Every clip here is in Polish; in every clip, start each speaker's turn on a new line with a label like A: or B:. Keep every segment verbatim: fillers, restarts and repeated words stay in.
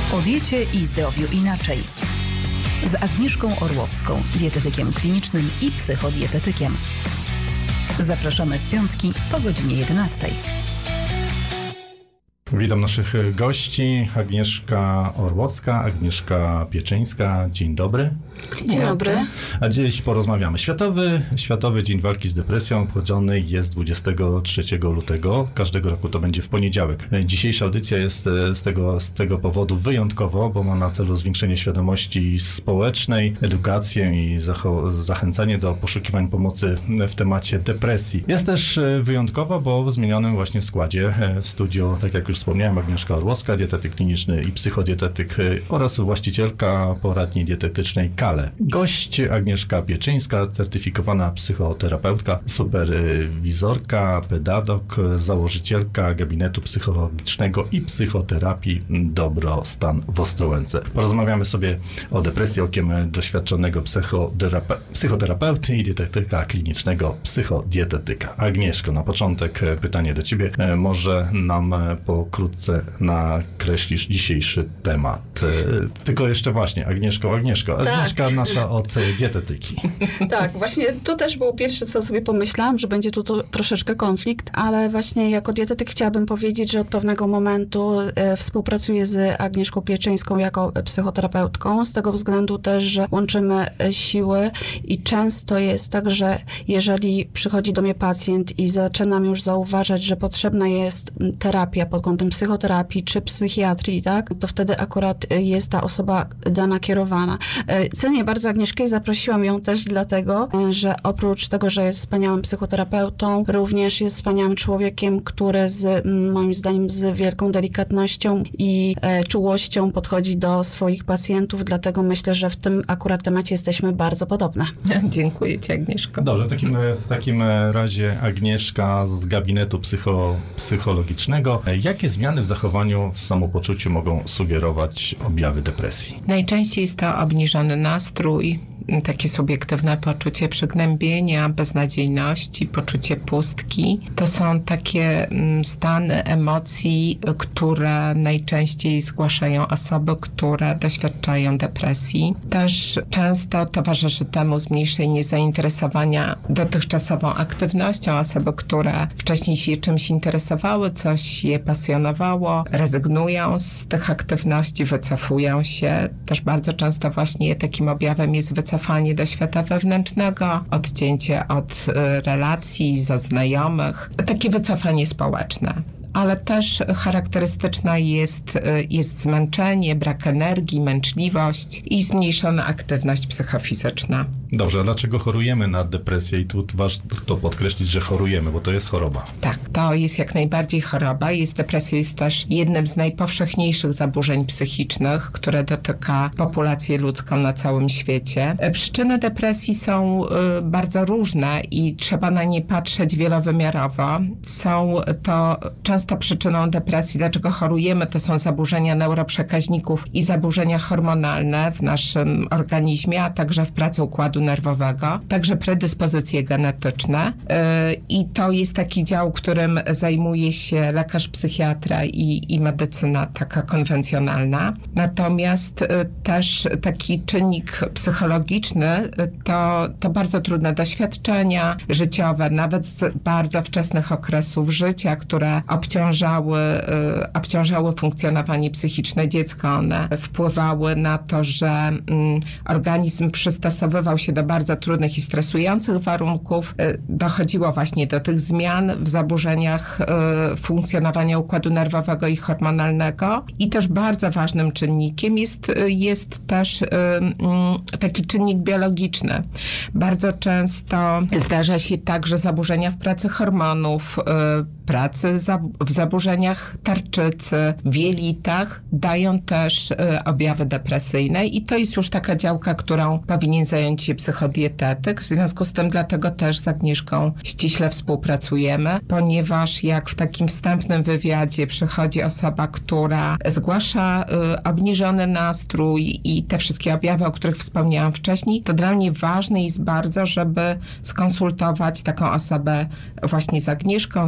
A: O diecie i zdrowiu inaczej. Z Agnieszką Orłowską, dietetykiem klinicznym i psychodietetykiem. Zapraszamy w piątki po godzinie jedenastej.
B: Witam naszych gości. Agnieszka Orłowska, Agnieszka Pieczyńska. Dzień dobry.
C: Dzień dobry.
B: A dziś porozmawiamy. Światowy, Światowy Dzień Walki z Depresją obchodzony jest dwudziestego trzeciego lutego. Każdego roku to będzie w poniedziałek. Dzisiejsza audycja jest z tego, z tego powodu wyjątkowo, bo ma na celu zwiększenie świadomości społecznej, edukację i zacho- zachęcanie do poszukiwań pomocy w temacie depresji. Jest też wyjątkowo, bo w zmienionym właśnie składzie w studio, tak jak już wspomniałem, Agnieszka Orłowska, dietetyk kliniczny i psychodietetyk oraz właścicielka poradni dietetycznej Kale. Gość Agnieszka Pieczyńska, certyfikowana psychoterapeutka, superwizorka, pedagog, założycielka gabinetu psychologicznego i psychoterapii Dobrostan w Ostrołęce. Porozmawiamy sobie o depresji okiem doświadczonego psychoterape- psychoterapeuty i dietetyka klinicznego, psychodietetyka. Agnieszko, na początek pytanie do ciebie. Może nam pokrótce nakreślisz dzisiejszy temat. Tylko jeszcze właśnie, Agnieszko, Agnieszko.
C: Tak.
B: Agnieszka nasza od dietetyki.
C: Tak, właśnie to też było pierwsze, co sobie pomyślałam, że będzie tu to, troszeczkę konflikt, ale właśnie jako dietetyk chciałabym powiedzieć, że od pewnego momentu e, współpracuję z Agnieszką Pieczyńską jako psychoterapeutką, z tego względu też, że łączymy siły i często jest tak, że jeżeli przychodzi do mnie pacjent i zaczynam już zauważać, że potrzebna jest terapia pod kątem psychoterapii czy psychiatrii, tak, to wtedy akurat jest ta osoba dana kierowana. Cenię bardzo Agnieszkę i zaprosiłam ją też dlatego, że oprócz tego, że jest wspaniałym psychoterapeutą, również jest wspaniałym człowiekiem, który z, moim zdaniem z wielką delikatnością i e, czułością podchodzi do swoich pacjentów, dlatego myślę, że w tym akurat temacie jesteśmy bardzo podobne.
D: Dziękuję Ci, Agnieszko.
B: Dobrze, w takim, w takim razie Agnieszka z gabinetu psycho, psychologicznego. Jakie zmiany w zachowaniu, w samopoczuciu mogą sugerować objawy depresji?
D: Najczęściej jest to obniżony nastrój, takie subiektywne poczucie przygnębienia, beznadziejności, poczucie pustki. To są takie stany emocji, które najczęściej zgłaszają osoby, które doświadczają depresji. Też często towarzyszy temu zmniejszenie zainteresowania dotychczasową aktywnością. Osoby, które wcześniej się czymś interesowały, coś je pasjonowało, rezygnują z tych aktywności, wycofują się. Też bardzo często właśnie takim objawem jest wycofanie Cofanie do świata wewnętrznego, odcięcie od y, relacji, ze znajomych, takie wycofanie społeczne. Ale też charakterystyczna jest, jest zmęczenie, brak energii, męczliwość i zmniejszona aktywność psychofizyczna.
B: Dobrze, a dlaczego chorujemy na depresję? I tu warto podkreślić, że chorujemy, bo to jest choroba.
D: Tak, to jest jak najbardziej choroba. Jest depresja jest też jednym z najpowszechniejszych zaburzeń psychicznych, które dotyka populację ludzką na całym świecie. Przyczyny depresji są y, bardzo różne i trzeba na nie patrzeć wielowymiarowo. Są to często przyczyną depresji, dlaczego chorujemy, to są zaburzenia neuroprzekaźników i zaburzenia hormonalne w naszym organizmie, a także w pracy układu nerwowego, także predyspozycje genetyczne. Yy, I to jest taki dział, którym zajmuje się lekarz psychiatra i, i medycyna taka konwencjonalna. Natomiast yy, też taki czynnik psychologiczny yy, to, to bardzo trudne doświadczenia życiowe, nawet z bardzo wczesnych okresów życia, które obciążają Obciążały, obciążały funkcjonowanie psychiczne dziecka. One wpływały na to, że mm, organizm przystosowywał się do bardzo trudnych i stresujących warunków. Dochodziło właśnie do tych zmian w zaburzeniach y, funkcjonowania układu nerwowego i hormonalnego. I też bardzo ważnym czynnikiem jest, jest też y, y, taki czynnik biologiczny. Bardzo często zdarza się tak, że zaburzenia w pracy hormonów, y, pracy w zaburzeniach tarczycy, w jelitach dają też y, objawy depresyjne i to jest już taka działka, którą powinien zająć się psychodietetyk. W związku z tym dlatego też z Agnieszką ściśle współpracujemy, ponieważ jak w takim wstępnym wywiadzie przychodzi osoba, która zgłasza y, obniżony nastrój i te wszystkie objawy, o których wspomniałam wcześniej, to dla mnie ważne jest bardzo, żeby skonsultować taką osobę właśnie z Agnieszką, z psychodietetykiem,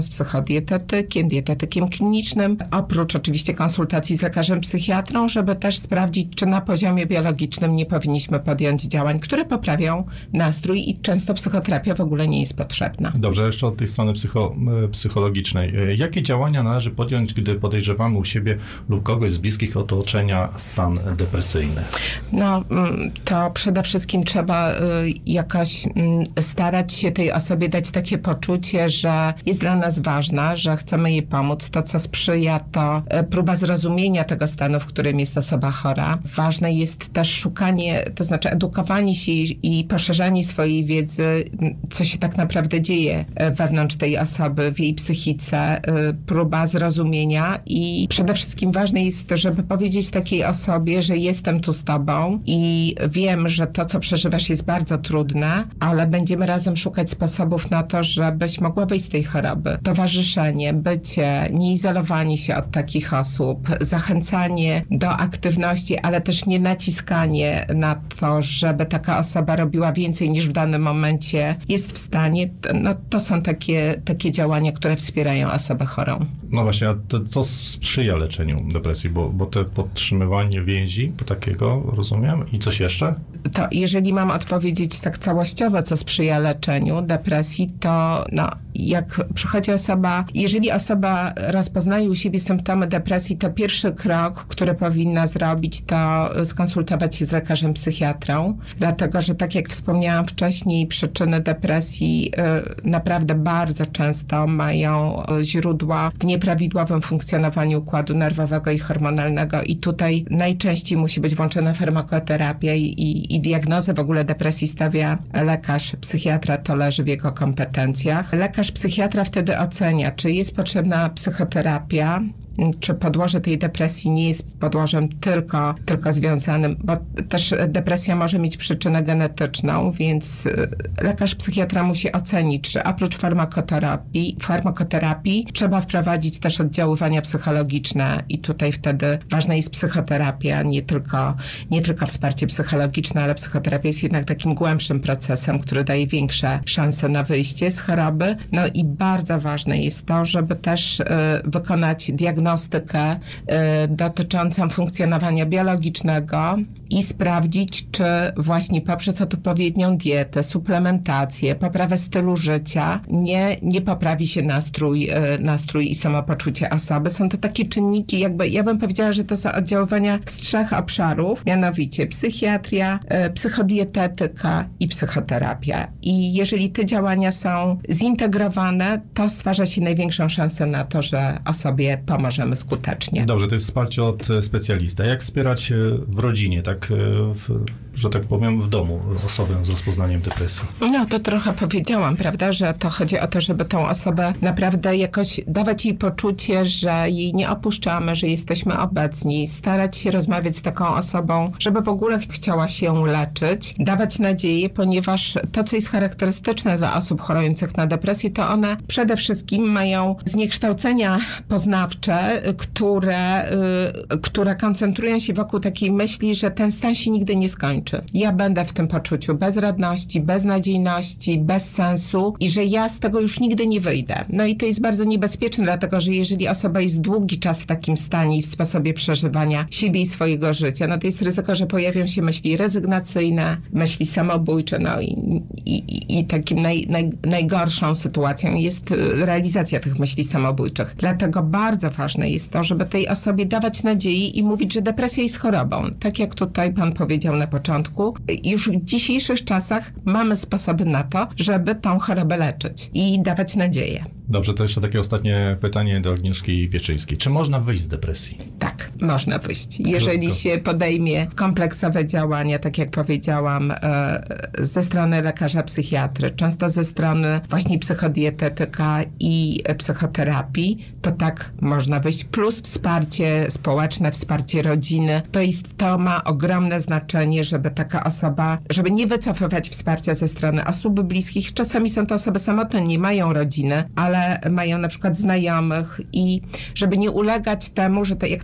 D: psychodietetykiem, dietetykiem klinicznym, oprócz oczywiście konsultacji z lekarzem psychiatrą, żeby też sprawdzić, czy na poziomie biologicznym nie powinniśmy podjąć działań, które poprawią nastrój i często psychoterapia w ogóle nie jest potrzebna.
B: Dobrze, jeszcze od tej strony psycho, psychologicznej. Jakie działania należy podjąć, gdy podejrzewamy u siebie lub kogoś z bliskich otoczenia stan depresyjny?
D: No, to przede wszystkim trzeba jakoś starać się tej osobie dać takie poczucie, że jest dla nas ważna, że chcemy jej pomóc. To, co sprzyja, to próba zrozumienia tego stanu, w którym jest osoba chora. Ważne jest też szukanie, to znaczy edukowanie się i poszerzanie swojej wiedzy, co się tak naprawdę dzieje wewnątrz tej osoby, w jej psychice, próba zrozumienia i przede wszystkim ważne jest, żeby powiedzieć takiej osobie, że jestem tu z tobą i wiem, że to, co przeżywasz, jest bardzo trudne, ale będziemy razem szukać sposobów na to, żebyś mogła wyjść z tej choroby. Towarzyszenie, bycie, nieizolowanie się od takich osób, zachęcanie do aktywności, ale też nie naciskanie na to, żeby taka osoba robiła więcej niż w danym momencie jest w stanie. No, to są takie, takie działania, które wspierają osobę chorą.
B: No właśnie, a to co sprzyja leczeniu depresji? Bo, bo te podtrzymywanie więzi, po takiego, rozumiem, i coś jeszcze?
D: To jeżeli mam odpowiedzieć tak całościowo, co sprzyja leczeniu depresji, to no, jak przychodzi osoba, jeżeli osoba rozpoznaje u siebie symptomy depresji, to pierwszy krok, który powinna zrobić, to skonsultować się z lekarzem psychiatrą, dlatego, że tak jak wspomniałam wcześniej, przyczyny depresji y, naprawdę bardzo często mają źródła w nieprawidłowym funkcjonowaniu układu nerwowego i hormonalnego i tutaj najczęściej musi być włączona farmakoterapia i, i, i diagnozę w ogóle depresji stawia lekarz psychiatra, to leży w jego kompetencjach. Lekarz psychiatra wtedy ocenia, czy jest potrzebna psychoterapia, czy podłoże tej depresji nie jest podłożem tylko, tylko związanym, bo też depresja może mieć przyczynę genetyczną, więc lekarz psychiatra musi ocenić, czy oprócz farmakoterapii, farmakoterapii trzeba wprowadzić też oddziaływania psychologiczne i tutaj wtedy ważna jest psychoterapia, nie tylko, nie tylko wsparcie psychologiczne, ale psychoterapia jest jednak takim głębszym procesem, który daje większe szanse na wyjście z choroby. No i bardzo ważne jest to, żeby też y, wykonać diagnozę diagnostykę y, dotyczącą funkcjonowania biologicznego i sprawdzić, czy właśnie poprzez odpowiednią dietę, suplementację, poprawę stylu życia nie, nie poprawi się nastrój, y, nastrój i samopoczucie osoby. Są to takie czynniki, jakby ja bym powiedziała, że to są oddziaływania z trzech obszarów, mianowicie psychiatria, y, psychodietetyka i psychoterapia. I jeżeli te działania są zintegrowane, to stwarza się największą szansę na to, że osobie pomożemy skutecznie.
B: Dobrze, to jest wsparcie od specjalista. Jak wspierać w rodzinie, tak, w, że tak powiem, w domu osobę z rozpoznaniem depresji?
D: No to trochę powiedziałam, prawda, że to chodzi o to, żeby tą osobę naprawdę jakoś dawać jej poczucie, że jej nie opuszczamy, że jesteśmy obecni, starać się rozmawiać z taką osobą, żeby w ogóle chciała się leczyć, dawać nadzieję, ponieważ to, co jest charakterystyczne dla osób chorujących na depresję, to one przede wszystkim mają zniekształcenia poznawcze, które, y, które koncentrują się wokół takiej myśli, że ten stan się nigdy nie skończy. Ja będę w tym poczuciu bezradności, beznadziejności, bez sensu i że ja z tego już nigdy nie wyjdę. No i to jest bardzo niebezpieczne, dlatego że jeżeli osoba jest długi czas w takim stanie i w sposobie przeżywania siebie i swojego życia, no to jest ryzyko, że pojawią się myśli rezygnacyjne, myśli samobójcze, no i, i, i takim naj, naj, najgorszą sytuacją jest realizacja tych myśli samobójczych. Dlatego bardzo ważne jest to, żeby tej osobie dawać nadzieję i mówić, że depresja jest chorobą. Tak jak tutaj pan powiedział na początku, już w dzisiejszych czasach mamy sposoby na to, żeby tą chorobę leczyć i dawać nadzieję.
B: Dobrze, to jeszcze takie ostatnie pytanie do Agnieszki Pieczyńskiej. Czy można wyjść z depresji?
D: Tak, można wyjść. Jeżeli Krótko. się podejmie kompleksowe działania, tak jak powiedziałam, ze strony lekarza psychiatry, często ze strony właśnie psychodietetyka i psychoterapii, to tak można wyjść. Plus wsparcie społeczne, wsparcie rodziny. To jest, to ma ogromne znaczenie, żeby taka osoba, żeby nie wycofywać wsparcia ze strony osób bliskich. Czasami są to osoby samotne, nie mają rodziny, ale mają na przykład znajomych i żeby nie ulegać temu, że to, jak ta osoba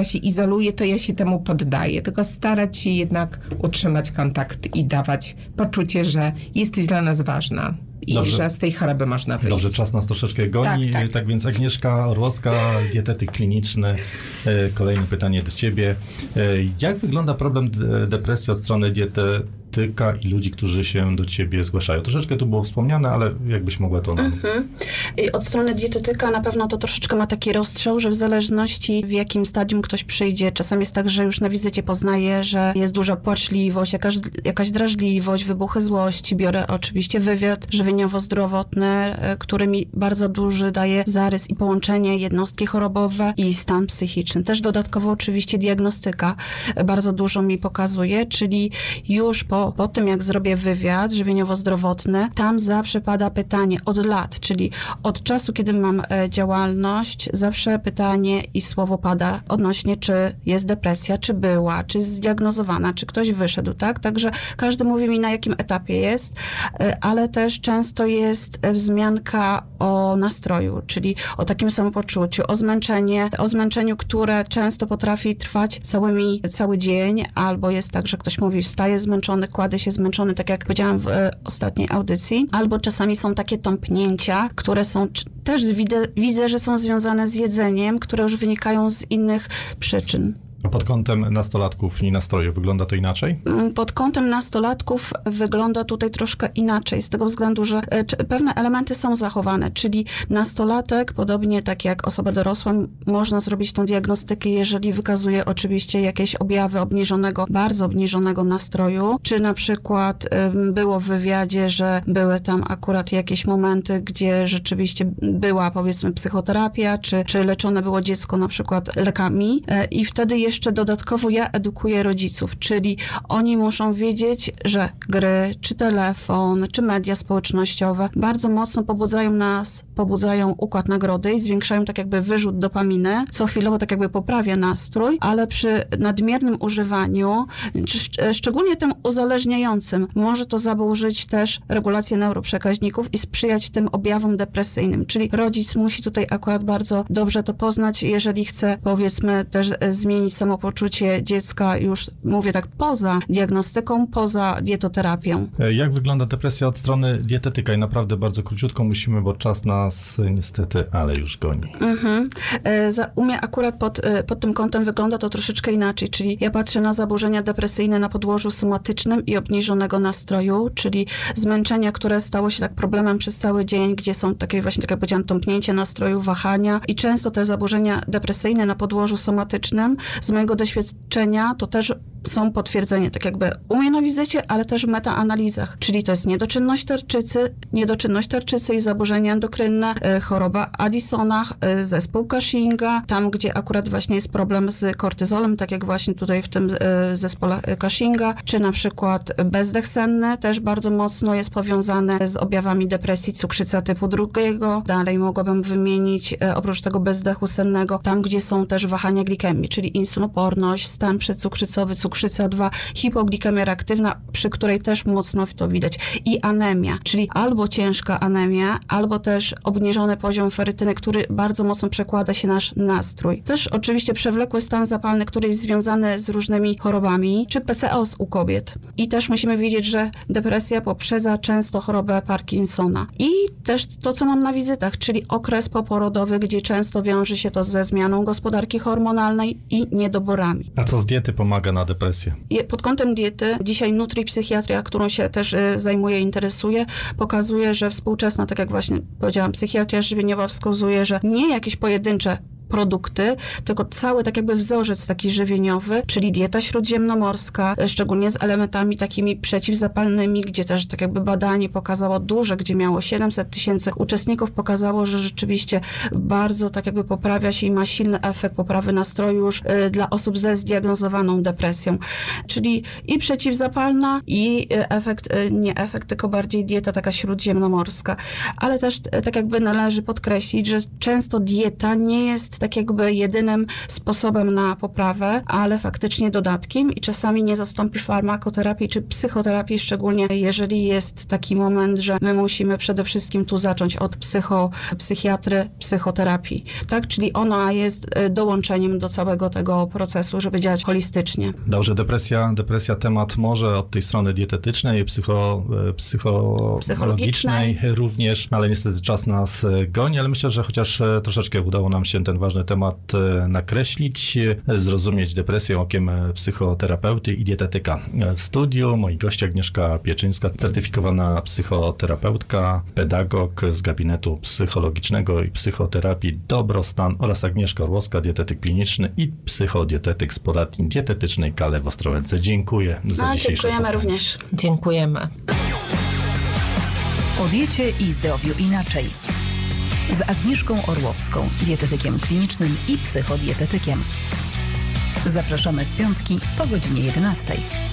D: się izoluje, to ja się temu poddaję, tylko starać się jednak utrzymać kontakt i dawać poczucie, że jesteś dla nas ważna. I Dobrze. że z tej choroby można wyjść.
B: Dobrze, czas nas troszeczkę goni. Tak, tak. tak więc Agnieszka Orłowska, dietetyk kliniczny. Kolejne pytanie do ciebie. Jak wygląda problem depresji od strony dietetyka i ludzi, którzy się do ciebie zgłaszają? Troszeczkę tu było wspomniane, ale jakbyś mogła to nam...
C: Mhm. I od strony dietetyka na pewno to troszeczkę ma taki rozstrzał, że w zależności w jakim stadium ktoś przyjdzie, czasem jest tak, że już na wizycie poznaje, że jest duża płaczliwość, jakaś, jakaś drażliwość, wybuchy złości. Biorę oczywiście wywiad żywieniowo-zdrowotny, który mi bardzo duży daje zarys i połączenie jednostki chorobowe i stan psychiczny. Też dodatkowo oczywiście diagnostyka bardzo dużo mi pokazuje, czyli już po, po tym, jak zrobię wywiad żywieniowo-zdrowotny, tam zawsze pada pytanie od lat, czyli od czasu, kiedy mam e, działalność, zawsze pytanie i słowo pada odnośnie, czy jest depresja, czy była, czy zdiagnozowana, czy ktoś wyszedł, tak? Także każdy mówi mi, na jakim etapie jest, e, ale też często jest wzmianka o nastroju, czyli o takim samopoczuciu, o zmęczenie, o zmęczeniu, które często potrafi trwać całymi, cały dzień, albo jest tak, że ktoś mówi, wstaje zmęczony, kładę się zmęczony, tak jak powiedziałam w e, ostatniej audycji, albo czasami są takie tąpnięcia, które są też widzę, widzę, że są związane z jedzeniem, które już wynikają z innych przyczyn.
B: A pod kątem nastolatków i nastroju wygląda to inaczej?
C: Pod kątem nastolatków wygląda tutaj troszkę inaczej, z tego względu, że pewne elementy są zachowane, czyli nastolatek, podobnie tak jak osoba dorosła, można zrobić tą diagnostykę, jeżeli wykazuje oczywiście jakieś objawy obniżonego, bardzo obniżonego nastroju, czy na przykład było w wywiadzie, że były tam akurat jakieś momenty, gdzie rzeczywiście była, powiedzmy, psychoterapia, czy, czy leczone było dziecko na przykład lekami i wtedy jeszcze dodatkowo ja edukuję rodziców, czyli oni muszą wiedzieć, że gry, czy telefon, czy media społecznościowe bardzo mocno pobudzają nas, pobudzają układ nagrody i zwiększają tak jakby wyrzut dopaminy, co chwilowo tak jakby poprawia nastrój, ale przy nadmiernym używaniu, szczególnie tym uzależniającym, może to zaburzyć też regulację neuroprzekaźników i sprzyjać tym objawom depresyjnym, czyli rodzic musi tutaj akurat bardzo dobrze to poznać, jeżeli chce, powiedzmy, też zmienić samopoczucie dziecka, już mówię tak, poza diagnostyką, poza dietoterapią.
B: Jak wygląda depresja od strony dietetyka? I naprawdę bardzo króciutko musimy, bo czas nas niestety, ale już goni.
C: Mhm. U mnie akurat pod, pod tym kątem wygląda to troszeczkę inaczej, czyli ja patrzę na zaburzenia depresyjne na podłożu somatycznym i obniżonego nastroju, czyli zmęczenia, które stało się tak problemem przez cały dzień, gdzie są takie właśnie, tak jak powiedziałam, tąpnięcie nastroju, wahania i często te zaburzenia depresyjne na podłożu somatycznym z mojego doświadczenia to też są potwierdzenie, tak jakby u mnie na wizycie, ale też w metaanalizach, czyli to jest niedoczynność tarczycy, niedoczynność tarczycy i zaburzenia endokrynne, choroba Addisona, zespół Cushinga, tam gdzie akurat właśnie jest problem z kortyzolem, tak jak właśnie tutaj w tym zespole Cushinga, czy na przykład bezdech senny też bardzo mocno jest powiązany z objawami depresji, cukrzyca typu drugiego. Dalej mogłabym wymienić oprócz tego bezdechu sennego, tam gdzie są też wahania glikemii, czyli insuloporność, stan przedcukrzycowy, cukrzyca dwa, hipoglikemia reaktywna, przy której też mocno to widać. I anemia, czyli albo ciężka anemia, albo też obniżony poziom ferytyny, który bardzo mocno przekłada się na nasz nastrój. Też oczywiście przewlekły stan zapalny, który jest związany z różnymi chorobami, czy P C O S u kobiet. I też musimy wiedzieć, że depresja poprzedza często chorobę Parkinsona. I też to, co mam na wizytach, czyli okres poporodowy, gdzie często wiąże się to ze zmianą gospodarki hormonalnej i niedoborami.
B: A co z diety pomaga na depresję?
C: Pod kątem diety, dzisiaj nutripsychiatria, którą się też y, zajmuję, interesuję, pokazuje, że współczesna, tak jak właśnie powiedziałam, psychiatria żywieniowa wskazuje, że nie jakieś pojedyncze produkty, tylko cały tak jakby wzorzec taki żywieniowy, czyli dieta śródziemnomorska, szczególnie z elementami takimi przeciwzapalnymi, gdzie też tak jakby badanie pokazało duże, gdzie miało siedemset tysięcy uczestników, pokazało, że rzeczywiście bardzo tak jakby poprawia się i ma silny efekt poprawy nastroju już y, dla osób ze zdiagnozowaną depresją. Czyli i przeciwzapalna, i efekt, y, nie efekt, tylko bardziej dieta taka śródziemnomorska. Ale też y, tak jakby należy podkreślić, że często dieta nie jest jest tak jakby jedynym sposobem na poprawę, ale faktycznie dodatkiem i czasami nie zastąpi farmakoterapii czy psychoterapii, szczególnie jeżeli jest taki moment, że my musimy przede wszystkim tu zacząć od psycho, psychiatry, psychoterapii, tak? Czyli ona jest dołączeniem do całego tego procesu, żeby działać holistycznie.
B: Dobrze, depresja, depresja temat może od tej strony dietetycznej, psycho, psycho, psychologicznej również, ale niestety czas nas goni, ale myślę, że chociaż troszeczkę udało nam się ten ważny temat nakreślić, zrozumieć depresję okiem psychoterapeuty i dietetyka. W studiu moi goście Agnieszka Pieczyńska, certyfikowana psychoterapeutka, pedagog z gabinetu psychologicznego i psychoterapii Dobrostan oraz Agnieszka Orłowska, dietetyk kliniczny i psychodietetyk z poradni dietetycznej K A L E w Ostrołęce. Dziękuję za
C: no,
B: dzisiejsze
C: dziękujemy
B: spotkanie.
C: również.
D: Dziękujemy.
A: O diecie i zdrowiu inaczej. Z Agnieszką Orłowską, dietetykiem klinicznym i psychodietetykiem. Zapraszamy w piątki po godzinie jedenastej.